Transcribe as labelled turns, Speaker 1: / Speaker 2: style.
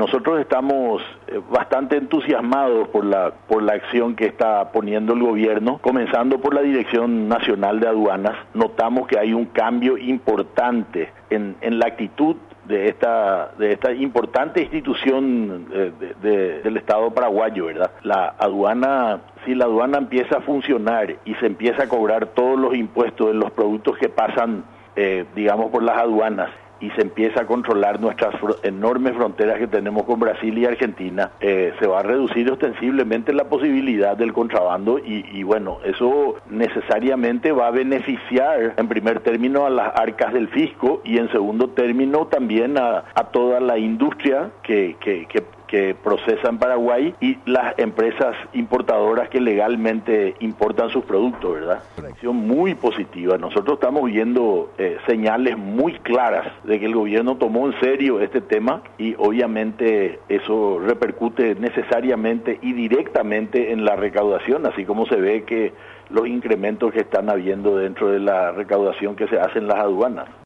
Speaker 1: nosotros estamos bastante entusiasmados por la acción que está poniendo el gobierno, comenzando por la Dirección Nacional de Aduanas. Notamos que hay un cambio importante en la actitud de esta importante institución del Estado paraguayo, ¿verdad? Si la aduana empieza a funcionar y se empieza a cobrar todos los impuestos de los productos que pasan, digamos, por las aduanas, y se empieza a controlar nuestras enormes fronteras que tenemos con Brasil y Argentina, se va a reducir ostensiblemente la posibilidad del contrabando y bueno, eso necesariamente va a beneficiar en primer término a las arcas del fisco y en segundo término también a toda la industria que procesa en Paraguay y las empresas importadoras que legalmente importan sus productos, ¿verdad? Una acción muy positiva. Nosotros estamos viendo señales muy claras de que el gobierno tomó en serio este tema y obviamente eso repercute necesariamente y directamente en la recaudación, así como se ve que los incrementos que están habiendo dentro de la recaudación que se hace en las aduanas.